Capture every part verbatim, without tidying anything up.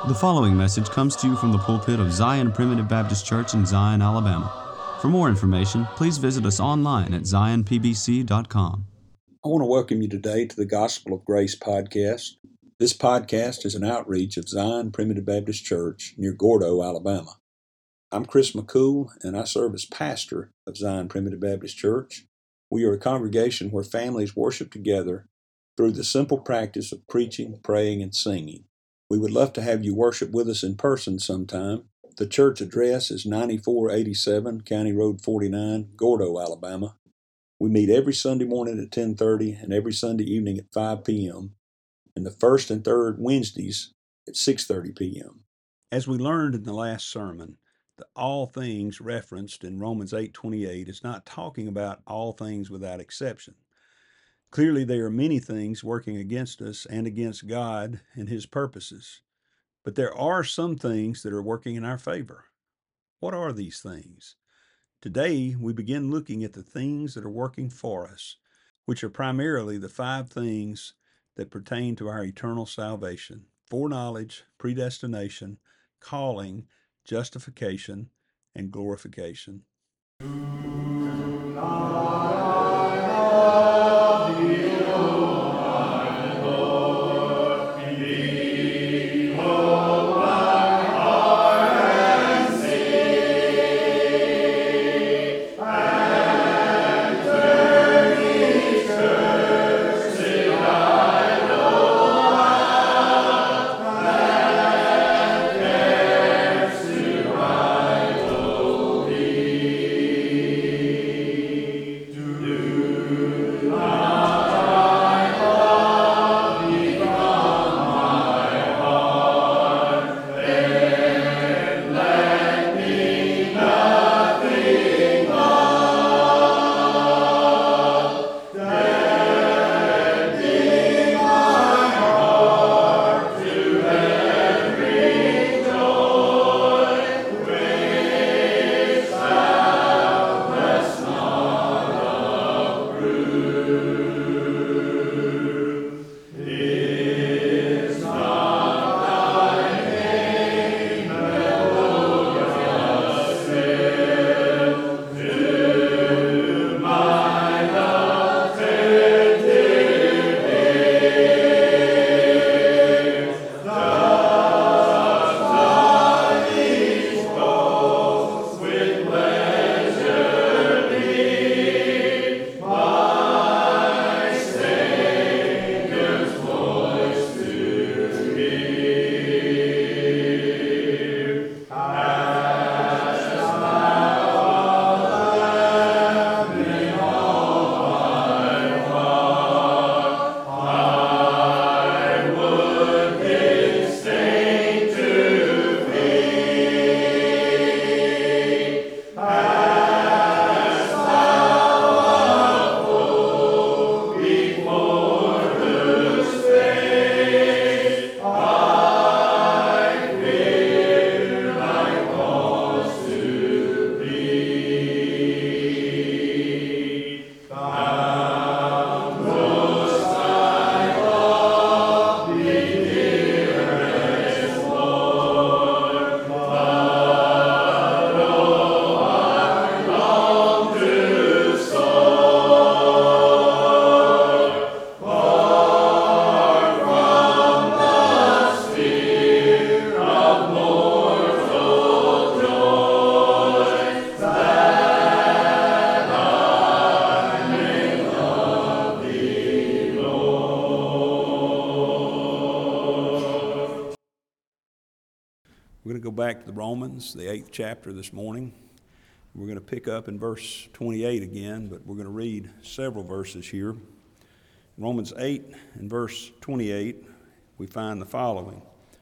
The following message comes to you from the pulpit of Zion Primitive Baptist Church in Zion, Alabama. For more information, please visit us online at zion p b c dot com. I want to welcome you today to the Gospel of Grace podcast. This podcast is an outreach of Zion Primitive Baptist Church near Gordo, Alabama. I'm Chris McCool, and I serve as pastor of Zion Primitive Baptist Church. We are a congregation where families worship together through the simple practice of preaching, praying, and singing. We would love to have you worship with us in person sometime. The church address is ninety-four eighty-seven County Road forty-nine, Gordo, Alabama. We meet every Sunday morning at ten thirty and every Sunday evening at five p.m. and the first and third Wednesdays at six thirty p.m. As we learned in the last sermon, the all things referenced in Romans eight twenty-eight is not talking about all things without exception. Clearly, there are many things working against us and against God and His purposes. But there are some things that are working in our favor. What are these things? Today, we begin looking at the things that are working for us, which are primarily the five things that pertain to our eternal salvation: foreknowledge, predestination, calling, justification, and glorification. We're going to go back to the Romans, the eighth chapter this morning. We're going to pick up in verse twenty-eight again, but we're going to read several verses here. In Romans eight and verse twenty-eight, we find the following: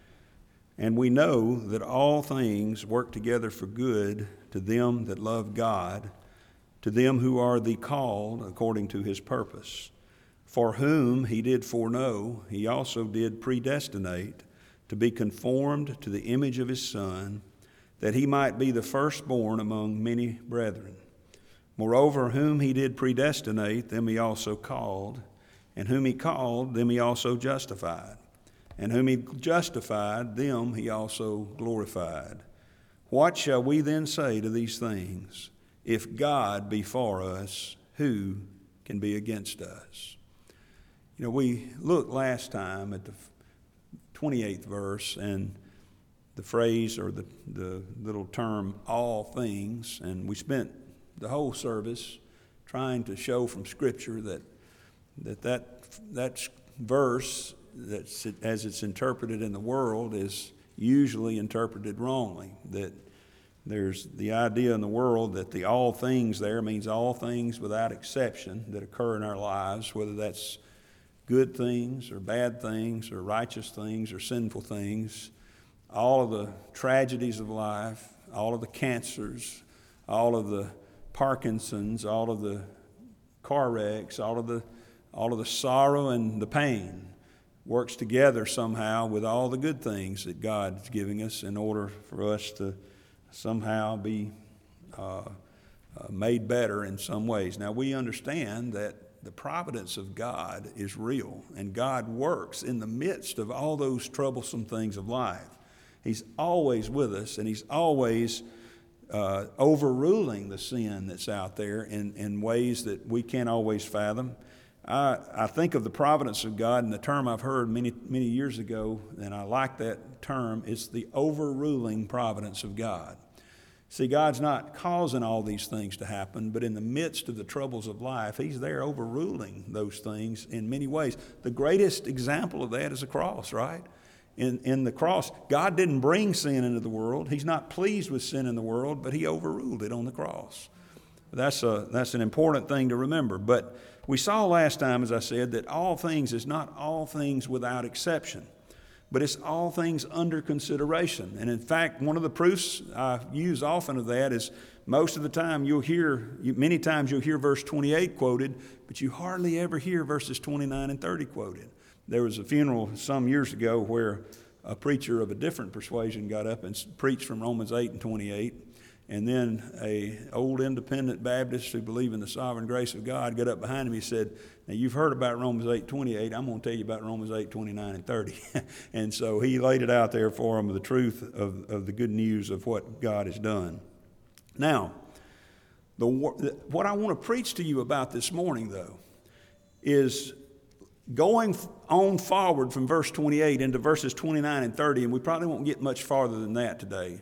"And we know that all things work together for good to them that love God, to them who are the called according to His purpose. For whom He did foreknow, He also did predestinate to be conformed to the image of His Son, that He might be the firstborn among many brethren. Moreover, whom He did predestinate, them He also called, and whom He called, them He also justified, and whom he justified, them he also glorified. What shall we then say to these things? If God be for us, who can be against us? You know, we looked last time at the twenty-eighth verse and the phrase or the, the little term, all things, and we spent the whole service trying to show from Scripture that that that, that verse, that's, as it's interpreted in the world, is usually interpreted wrongly. That there's the idea in the world that the all things there means all things without exception that occur in our lives, whether that's good things or bad things or righteous things or sinful things, all of the tragedies of life, all of the cancers, all of the Parkinson's, all of the car wrecks, all of the all of the sorrow and the pain works together somehow with all the good things that God's giving us in order for us to somehow be uh, uh, made better in some ways. Now, we understand that the providence of God is real, and God works in the midst of all those troublesome things of life. He's always with us, and he's always uh, overruling the sin that's out there in, in ways that we can't always fathom. I, I think of the providence of God, and the term I've heard many, many years ago, and I like that term, it's the overruling providence of God. See, God's not causing all these things to happen, but in the midst of the troubles of life, he's there overruling those things in many ways. The greatest example of that is the cross, right? In, in the cross, God didn't bring sin into the world. He's not pleased with sin in the world, but he overruled it on the cross. That's, a, that's an important thing to remember. But we saw last time, as I said, that all things is not all things without exception, but it's all things under consideration. And in fact, one of the proofs I use often of that is most of the time you'll hear, many times you'll hear verse twenty-eight quoted, but you hardly ever hear verses twenty-nine and thirty quoted. There was a funeral some years ago where a preacher of a different persuasion got up and preached from Romans eight and twenty-eight. And then a old independent Baptist who believed in the sovereign grace of God got up behind him. He said, now you've heard about Romans eight twenty-eight. I'm going to tell you about Romans eight twenty-nine and thirty. And so he laid it out there for him, the truth of, of the good news of what God has done. Now, the, what I want to preach to you about this morning, though, is going on forward from verse twenty-eight into verses twenty-nine and thirty, and we probably won't get much farther than that today.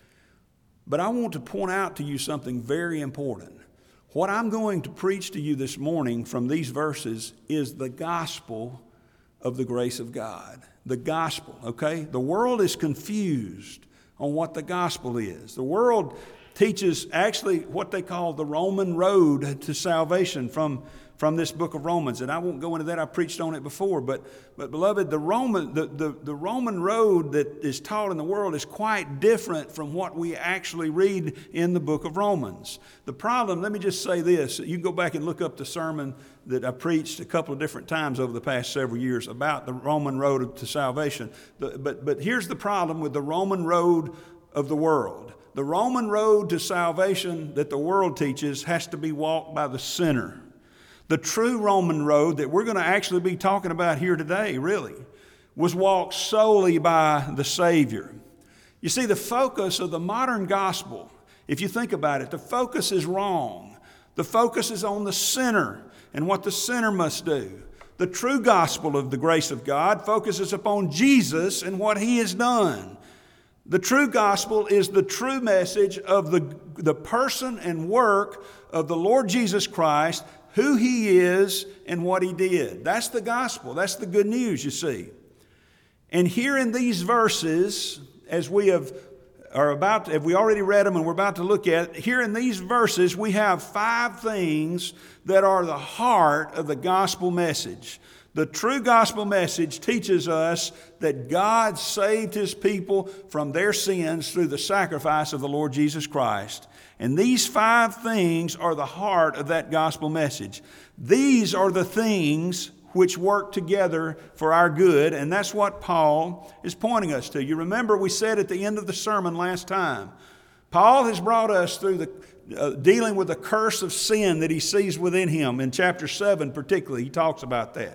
But I want to point out to you something very important. What I'm going to preach to you this morning from these verses is the gospel of the grace of God. The gospel, okay? The world is confused on what the gospel is. The world teaches actually what they call the Roman road to salvation from from this book of Romans. And I won't go into that. I preached on it before. But, but beloved, the Roman, the, the, the Roman road that is taught in the world is quite different from what we actually read in the book of Romans. The problem, let me just say this. You can go back and look up the sermon that I preached a couple of different times over the past several years about the Roman road to salvation. The, but, but here's the problem with the Roman road of the world. The Roman road to salvation that the world teaches has to be walked by the sinner. The true Roman road that we're going to actually be talking about here today, really, was walked solely by the Savior. You see, the focus of the modern gospel, if you think about it, the focus is wrong. The focus is on the sinner and what the sinner must do. The true gospel of the grace of God focuses upon Jesus and what he has done. The true gospel is the true message of the, the person and work of the Lord Jesus Christ, who he is and what he did. That's the gospel. That's the good news, you see. And here in these verses, as we have are about, to, have we already read them and we're about to look at, here in these verses we have five things that are the heart of the gospel message. The true gospel message teaches us that God saved his people from their sins through the sacrifice of the Lord Jesus Christ. And these five things are the heart of that gospel message. These are the things which work together for our good, and that's what Paul is pointing us to. You remember we said at the end of the sermon last time, Paul has brought us through the uh, dealing with the curse of sin that he sees within him. In chapter seven particularly, he talks about that.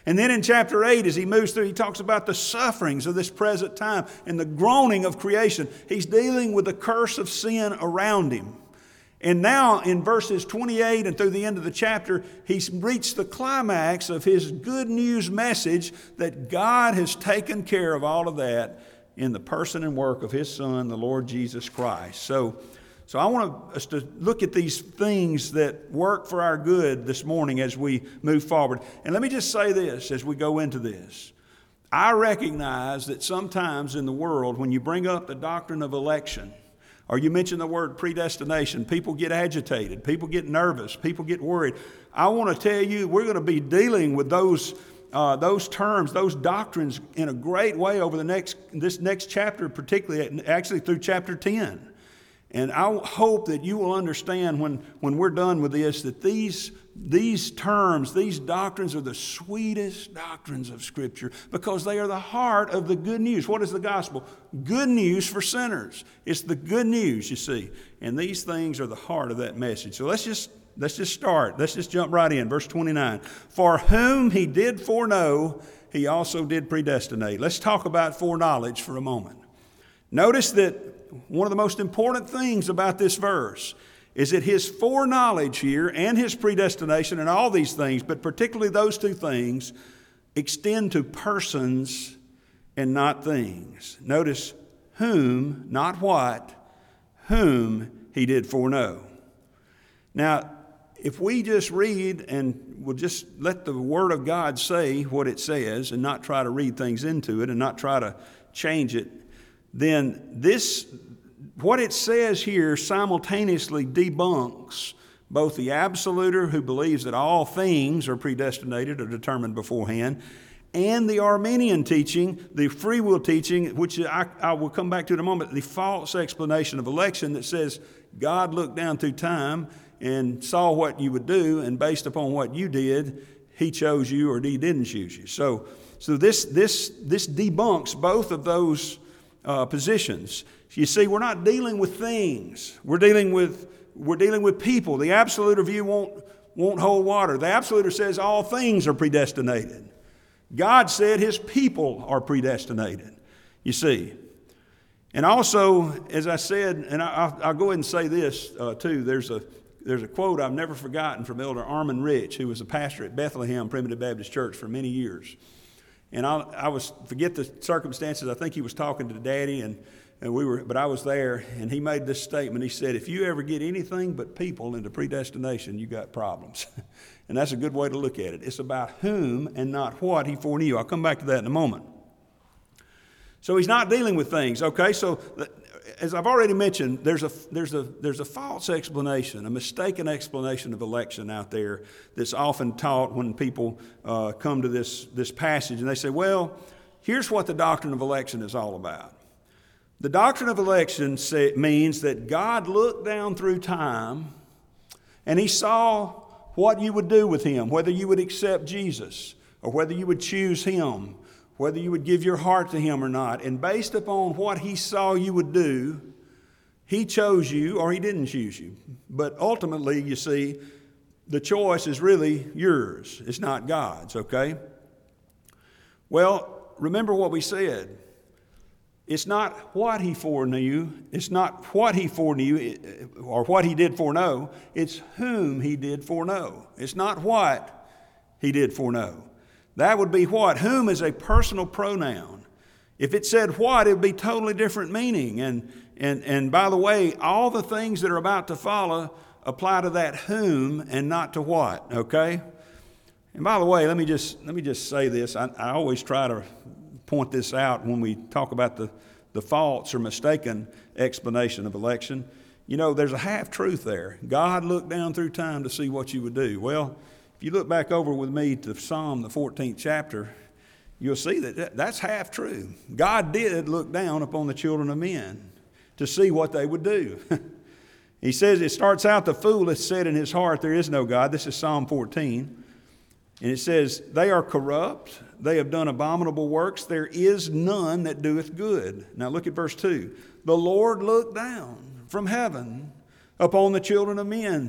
And then in chapter eight, as he moves through, he talks about the sufferings of this present time and the groaning of creation. He's dealing with the curse of sin around him. And now in verses twenty-eight and through the end of the chapter, he's reached the climax of his good news message that God has taken care of all of that in the person and work of his Son, the Lord Jesus Christ. So, so I want us to look at these things that work for our good this morning as we move forward. And let me just say this as we go into this. I recognize that sometimes in the world, when you bring up the doctrine of election, or you mention the word predestination, people get agitated, people get nervous, people get worried. I want to tell you, we're going to be dealing with those uh, those terms, those doctrines in a great way over the next this next chapter, particularly actually through chapter ten. And I hope that you will understand when, when we're done with this that these, these terms, these doctrines are the sweetest doctrines of Scripture because they are the heart of the good news. What is the gospel? Good news for sinners. It's the good news, you see. And these things are the heart of that message. So let's just, let's just start. Let's just jump right in. Verse twenty-nine. For whom he did foreknow, he also did predestinate. Let's talk about foreknowledge for a moment. Notice that one of the most important things about this verse is that his foreknowledge here and his predestination and all these things, but particularly those two things, extend to persons and not things. Notice whom, not what, whom he did foreknow. Now, if we just read and we'll just let the Word of God say what it says and not try to read things into it and not try to change it, then this, what it says here simultaneously debunks both the absoluter who believes that all things are predestinated or determined beforehand, and the Arminian teaching, the free will teaching, which I, I will come back to in a moment, the false explanation of election that says God looked down through time and saw what you would do, and based upon what you did, he chose you or he didn't choose you. So, so this, this, this debunks both of those Uh, positions. You see, we're not dealing with things. We're dealing with we're dealing with people. The absoluter view won't won't hold water. The absoluter says all things are predestinated. God said his people are predestinated. You see. And also, as I said, and I, I'll, I'll go ahead and say this uh, too. There's a there's a quote I've never forgotten from Elder Armin Rich, who was a pastor at Bethlehem Primitive Baptist Church for many years. And I, I was, forget the circumstances, I think he was talking to Daddy, and, and we were, but I was there, and he made this statement. He said, if you ever get anything but people into predestination, you got problems. And that's a good way to look at it. It's about whom and not what he foreknew. I'll come back to that in a moment. So he's not dealing with things, okay? So as I've already mentioned, there's a, there's a, there's a false explanation, a mistaken explanation of election out there that's often taught when people uh, come to this, this passage and they say, well, here's what the doctrine of election is all about. The doctrine of election say, means that God looked down through time and he saw what you would do with him, whether you would accept Jesus or whether you would choose him, whether you would give your heart to him or not. And based upon what he saw you would do, he chose you or he didn't choose you. But ultimately, you see, the choice is really yours. It's not God's, okay? Well, remember what we said. It's not what he foreknew. It's not what he foreknew or what he did foreknow. It's whom he did foreknow. It's not what he did foreknow. That would be what? Whom is a personal pronoun. If it said what, it would be totally different meaning. And, and, and by the way, all the things that are about to follow apply to that whom and not to what, okay? And by the way, let me just, let me just say this. I, I always try to point this out when we talk about the, the false or mistaken explanation of election. You know, there's a half-truth there. God looked down through time to see what you would do. Well, if you look back over with me to Psalm, the fourteenth chapter, you'll see that that's half true. God did look down upon the children of men to see what they would do. He says, it starts out, the fool has said in his heart, there is no God. This is Psalm fourteen. And it says, they are corrupt. They have done abominable works. There is none that doeth good. Now look at verse two. The Lord looked down from heaven upon the children of men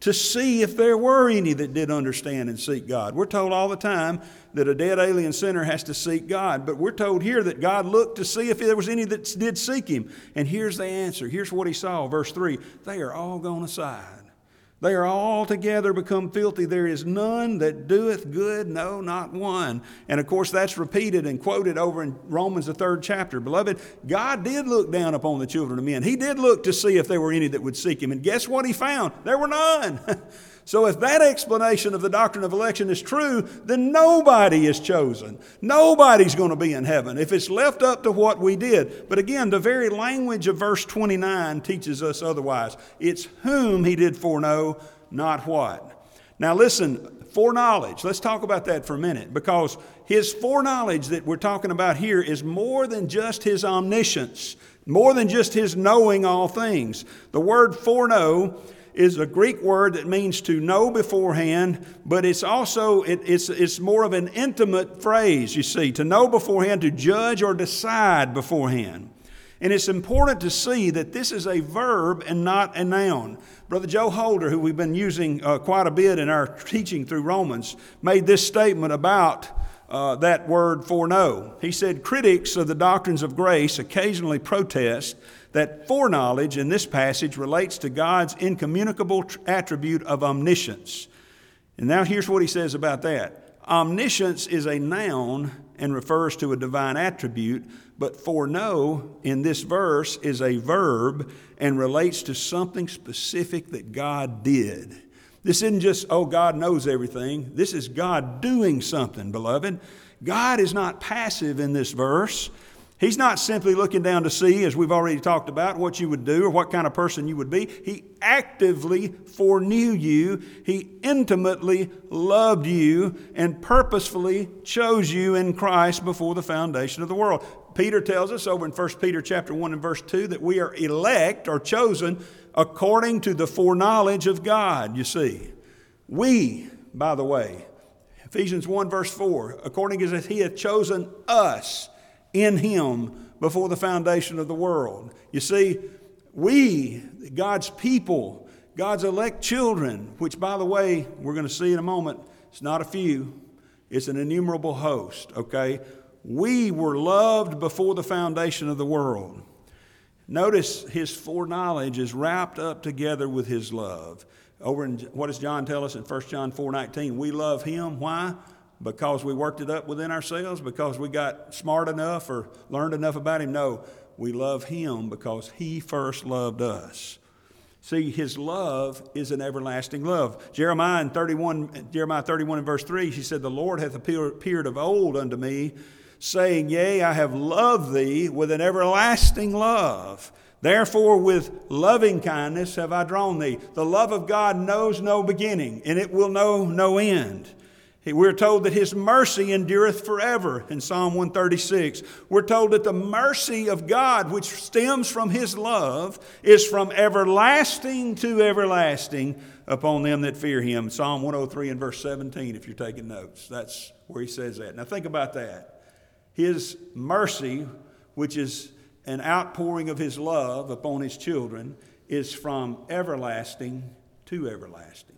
to see if there were any that did understand and seek God. We're told all the time that a dead alien sinner has to seek God, but we're told here that God looked to see if there was any that did seek him. And here's the answer. Here's what he saw, verse three. They are all gone aside. They are all together become filthy. There is none that doeth good, no, not one. And of course, that's repeated and quoted over in Romans, the third chapter. Beloved, God did look down upon the children of men. He did look to see if there were any that would seek him. And guess what he found? There were none. So if that explanation of the doctrine of election is true, then nobody is chosen. Nobody's going to be in heaven if it's left up to what we did. But again, the very language of verse twenty-nine teaches us otherwise. It's whom he did foreknow, not what. Now listen, foreknowledge. Let's talk about that for a minute, because his foreknowledge that we're talking about here is more than just his omniscience, more than just his knowing all things. The word foreknow is a Greek word that means to know beforehand, but it's also, it, it's, it's more of an intimate phrase, you see, to know beforehand, to judge or decide beforehand. And it's important to see that this is a verb and not a noun. Brother Joe Holder, who we've been using uh, quite a bit in our teaching through Romans, made this statement about uh, that word foreknow. He said, critics of the doctrines of grace occasionally protest that foreknowledge in this passage relates to God's incommunicable attribute of omniscience. And now here's what he says about that. Omniscience is a noun and refers to a divine attribute, but foreknow in this verse is a verb and relates to something specific that God did. This isn't just, oh, God knows everything. This is God doing something, beloved. God is not passive in this verse. He's not simply looking down to see, as we've already talked about, what you would do or what kind of person you would be. He actively foreknew you. He intimately loved you and purposefully chose you in Christ before the foundation of the world. Peter tells us over in First Peter chapter one and verse two that we are elect or chosen according to the foreknowledge of God, you see. We, by the way, Ephesians one verse four, according as he hath chosen us in him before the foundation of the world. You see, we, God's people, God's elect children, which, by the way, we're going to see in a moment, it's not a few, it's an innumerable host, okay? We were loved before the foundation of the world. Notice his foreknowledge is wrapped up together with his love. Over in, what does John tell us in First John four nineteen? We love him. Why? Because we worked it up within ourselves, because we got smart enough or learned enough about him? No, we love him because he first loved us. See, his love is an everlasting love. Jeremiah in thirty-one, Jeremiah thirty-one and verse three, he said, the Lord hath appeared of old unto me, saying, yea, I have loved thee with an everlasting love. Therefore, with loving kindness have I drawn thee. The love of God knows no beginning, and it will know no end. We're told that his mercy endureth forever in Psalm one thirty-six. We're told that the mercy of God, which stems from his love, is from everlasting to everlasting upon them that fear him. Psalm one oh three and verse seventeen, if you're taking notes. That's where he says that. Now think about that. His mercy, which is an outpouring of his love upon his children, is from everlasting to everlasting.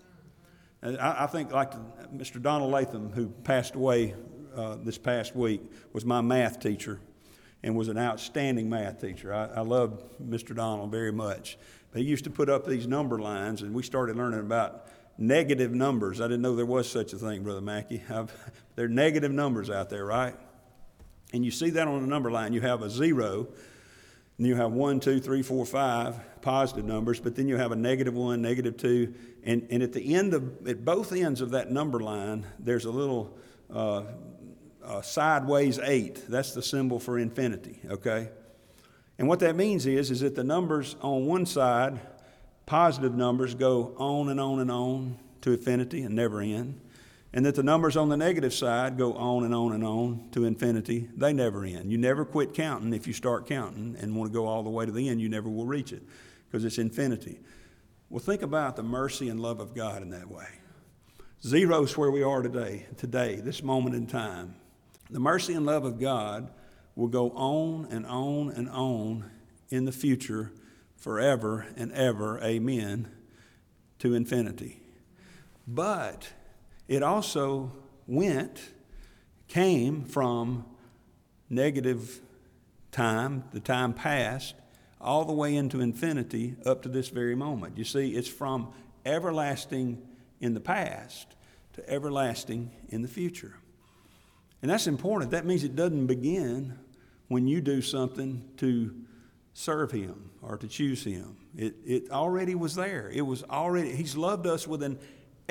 I think, like Mister Donald Latham, who passed away uh, this past week, was my math teacher and was an outstanding math teacher. I, I loved Mister Donald very much. He used to put up these number lines, and we started learning about negative numbers. I didn't know there was such a thing, Brother Mackey. I've, there are negative numbers out there, right? And you see that on a number line. You have a zero, and you have one, two, three, four, five positive numbers, but then you have a negative one, negative two, and, and at the end of, at both ends of that number line, there's a little uh, uh, sideways eight. That's the symbol for infinity, okay? And what that means is, is that the numbers on one side, positive numbers, go on and on and on to infinity and never end. And that the numbers on the negative side go on and on and on to infinity. They never end. You never quit counting. If you start counting and want to go all the way to the end, you never will reach it because it's infinity. Well, think about the mercy and love of God in that way. Zero's where we are today, today, this moment in time. The mercy and love of God will go on and on and on in the future forever and ever. Amen. to infinity. But it also went, came from negative time, the time past, all the way into infinity up to this very moment. You see, it's from everlasting in the past to everlasting in the future. And that's important. That means it doesn't begin when you do something to serve Him or to choose Him. It, it already was there. It was already, He's loved us with an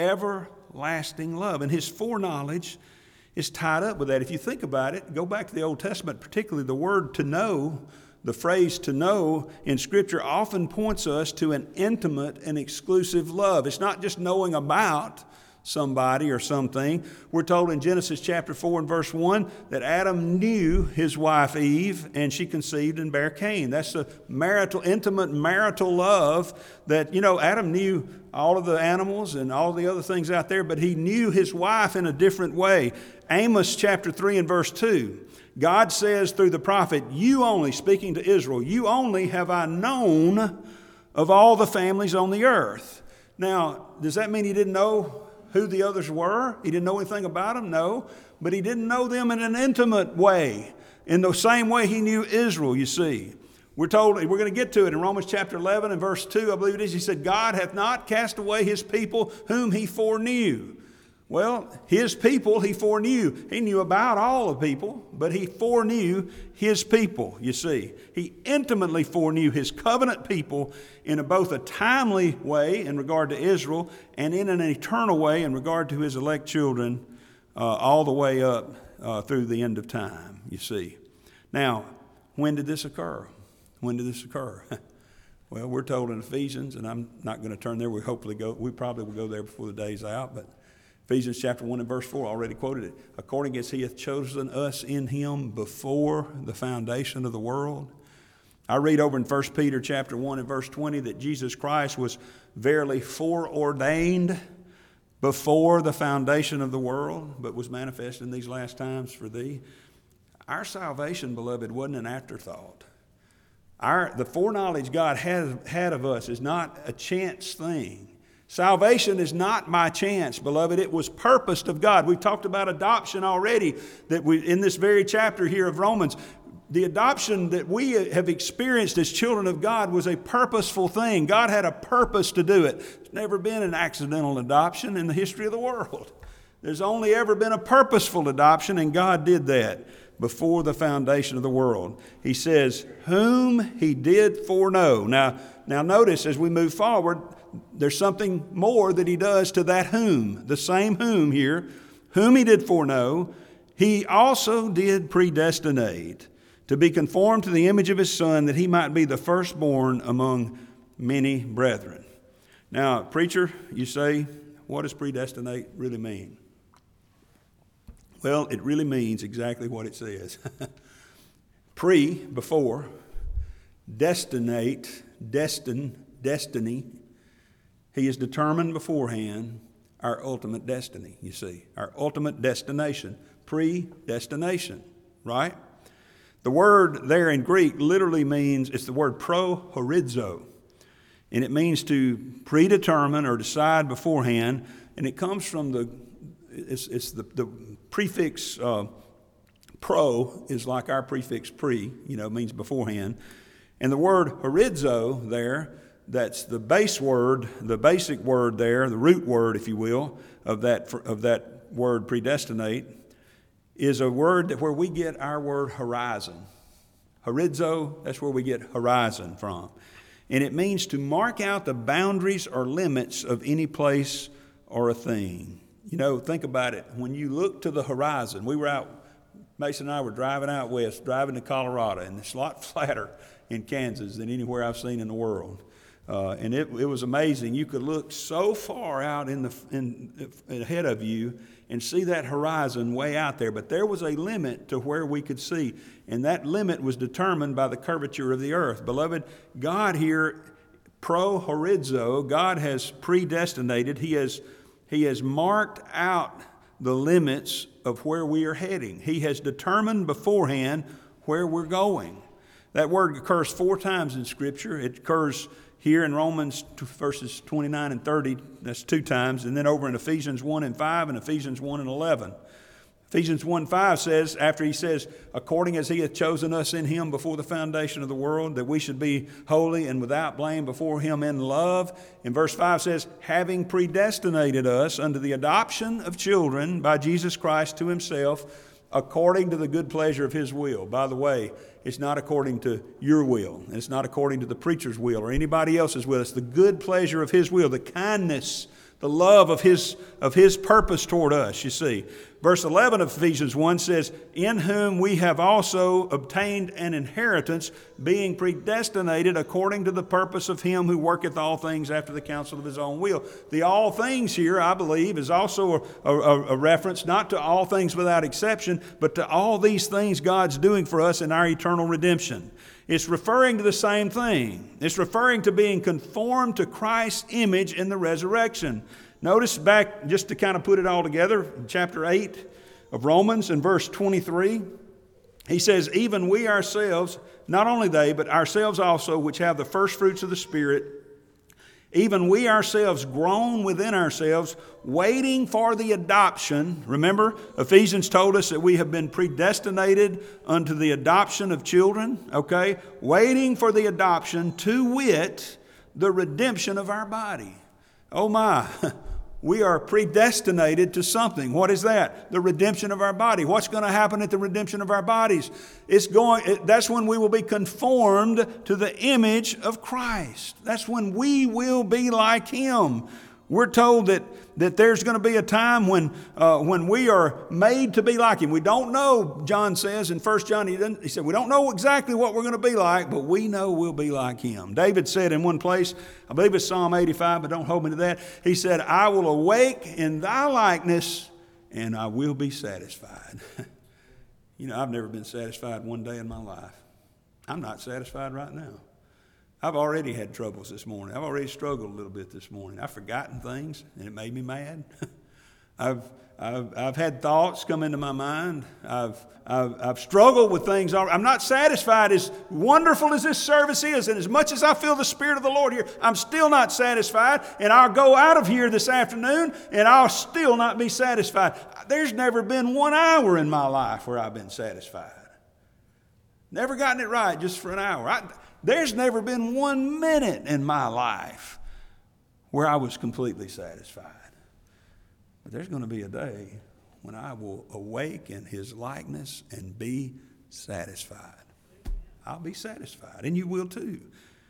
everlasting love. And His foreknowledge is tied up with that. If you think about it, go back to the Old Testament, particularly the word to know, the phrase to know in Scripture often points us to an intimate and exclusive love. It's not just knowing about somebody or something. We're told in Genesis chapter four and verse one that Adam knew his wife Eve, and she conceived and bare Cain. That's a marital, intimate marital love that, you know, Adam knew all of the animals and all the other things out there, but he knew his wife in a different way. Amos chapter three and verse two, God says through the prophet, you only, speaking to Israel, you only have I known of all the families on the earth. Now, does that mean he didn't know who the others were? He didn't know anything about them? No. But he didn't know them in an intimate way, in the same way he knew Israel, you see. We're told, we're going to get to it in Romans chapter eleven and verse two, I believe it is. He said, God hath not cast away His people whom He foreknew. Well, His people He foreknew. He knew about all the people, but He foreknew His people, you see. He intimately foreknew His covenant people in a, both a timely way in regard to Israel and in an eternal way in regard to His elect children uh, all the way up uh, through the end of time, you see. Now, when did this occur? When did this occur? Well, we're told in Ephesians, and I'm not going to turn there. We hopefully go, we probably will go there before the day's out, but Ephesians chapter one and verse four, already quoted it. According as He hath chosen us in Him before the foundation of the world. I read over in First Peter chapter one and verse twenty that Jesus Christ was verily foreordained before the foundation of the world, but was manifest in these last times for thee. Our salvation, beloved, wasn't an afterthought. Our, the foreknowledge God has had of us is not a chance thing. Salvation is not by chance, beloved. It was purposed of God. We've talked about adoption already, that we, in this very chapter here of Romans. The adoption that we have experienced as children of God was a purposeful thing. God had a purpose to do it. There's never been an accidental adoption in the history of the world. There's only ever been a purposeful adoption, and God did that before the foundation of the world. He says, whom He did foreknow. Now, now notice as we move forward, there's something more that He does to that whom, the same whom here, whom He did foreknow, He also did predestinate to be conformed to the image of His Son, that He might be the firstborn among many brethren. Now, preacher, you say, what does predestinate really mean? Well, it really means exactly what it says. Pre, before, destinate, destin, destiny. He has determined beforehand our ultimate destiny, you see, our ultimate destination, predestination, right? The word there in Greek literally means, it's the word prohorizo, and it means to predetermine or decide beforehand, and it comes from the, it's, it's the, the prefix uh, pro is like our prefix pre, you know, means beforehand, and the word horizo there, that's the base word, the basic word there, the root word, if you will, of that of that word predestinate, is a word that where we get our word horizon. Horizo, that's where we get horizon from. And it means to mark out the boundaries or limits of any place or a thing. You know, think about it. When you look to the horizon, we were out, Mason and I were driving out west, driving to Colorado, and it's a lot flatter in Kansas than anywhere I've seen in the world. Uh, and it, it was amazing. You could look so far out in the in, ahead of you and see that horizon way out there. But there was a limit to where we could see, and that limit was determined by the curvature of the earth. Beloved, God here, pro horizo, God has predestinated. He has He has marked out the limits of where we are heading. He has determined beforehand where we're going. That word occurs four times in Scripture. It occurs here in Romans verses twenty-nine and thirty, that's two times, and then over in Ephesians one and five and Ephesians one and eleven. Ephesians one five says, after he says, according as he hath chosen us in him before the foundation of the world, that we should be holy and without blame before him in love. In verse five says, having predestinated us unto the adoption of children by Jesus Christ to himself, according to the good pleasure of his will. By the way, it's not according to your will. It's not according to the preacher's will or anybody else's will. It's the good pleasure of his will, the kindness, the love of his, of his purpose toward us, you see. Verse eleven of Ephesians one says, in whom we have also obtained an inheritance, being predestinated according to the purpose of him who worketh all things after the counsel of his own will. The all things here, I believe, is also a, a, a reference not to all things without exception, but to all these things God's doing for us in our eternal redemption. It's referring to the same thing. It's referring to being conformed to Christ's image in the resurrection. Notice back, just to kind of put it all together, in chapter eight of Romans in verse twenty-three, he says, even we ourselves, not only they, but ourselves also, which have the first fruits of the Spirit, even we ourselves groan within ourselves, waiting for the adoption. Remember, Ephesians told us that we have been predestinated unto the adoption of children, okay? Waiting for the adoption, to wit, the redemption of our body. Oh my, we are predestinated to something. What is that? The redemption of our body. What's going to happen at the redemption of our bodies? It's going. That's when we will be conformed to the image of Christ. That's when we will be like him. We're told that, that there's going to be a time when, uh, when we are made to be like him. We don't know, John says in First John, he, he said, we don't know exactly what we're going to be like, but we know we'll be like him. David said in one place, I believe it's Psalm eighty-five, but don't hold me to that. He said, I will awake in thy likeness and I will be satisfied. You know, I've never been satisfied one day in my life. I'm not satisfied right now. I've already had troubles this morning. I've already struggled a little bit this morning. I've forgotten things, and it made me mad. I've, I've, I've had thoughts come into my mind. I've, I've, I've struggled with things. I'm not satisfied. As wonderful as this service is, and as much as I feel the Spirit of the Lord here, I'm still not satisfied, and I'll go out of here this afternoon, and I'll still not be satisfied. There's never been one hour in my life where I've been satisfied. Never gotten it right just for an hour. I, There's never been one minute in my life where I was completely satisfied. But there's going to be a day when I will awake in his likeness and be satisfied. I'll be satisfied, and you will too.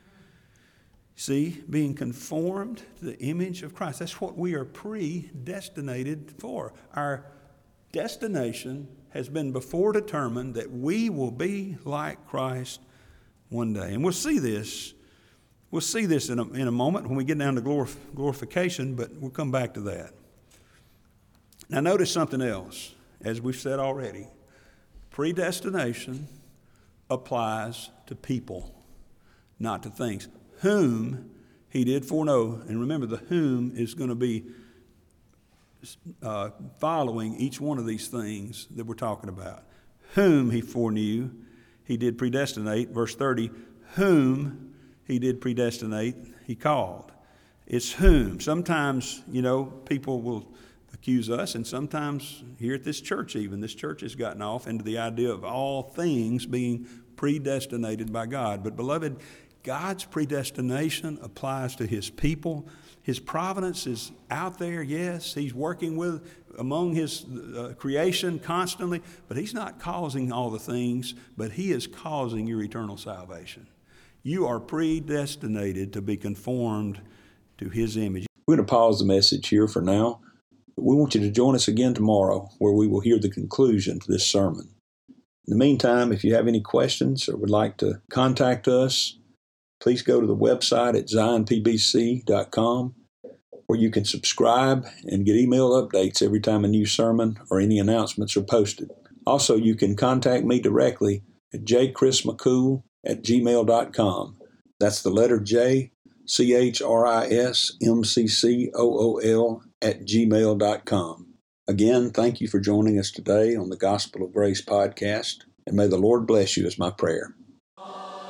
See, being conformed to the image of Christ. That's what we are predestinated for. Our destination has been before determined that we will be like Christ one day. And we'll see this. We'll see this in a, in a moment when we get down to glorif- glorification, but we'll come back to that. Now notice something else, as we've said already. Predestination applies to people, not to things. Whom he did foreknow. And remember, the whom is going to be uh, following each one of these things that we're talking about. Whom he foreknew, he did predestinate. Verse thirty, whom he did predestinate, he called. It's whom. Sometimes, you know, people will accuse us, and sometimes here at this church even, this church has gotten off into the idea of all things being predestinated by God. But beloved, God's predestination applies to his people. His providence is out there, yes. He's working with among his uh, creation constantly, but he's not causing all the things, but he is causing your eternal salvation. You are predestinated to be conformed to his image. We're going to pause the message here for now, but we want you to join us again tomorrow where we will hear the conclusion to this sermon. In the meantime, if you have any questions or would like to contact us, please go to the website at zion p b c dot com, where you can subscribe and get email updates every time a new sermon or any announcements are posted. Also, you can contact me directly at j chris mccool at gmail dot com. That's the letter J, C H R I S M C C O O L at gmail dot com. Again, thank you for joining us today on the Gospel of Grace podcast, and may the Lord bless you is my prayer.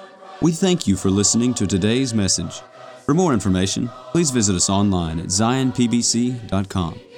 We thank you for listening to today's message. For more information, please visit us online at zion p b c dot com.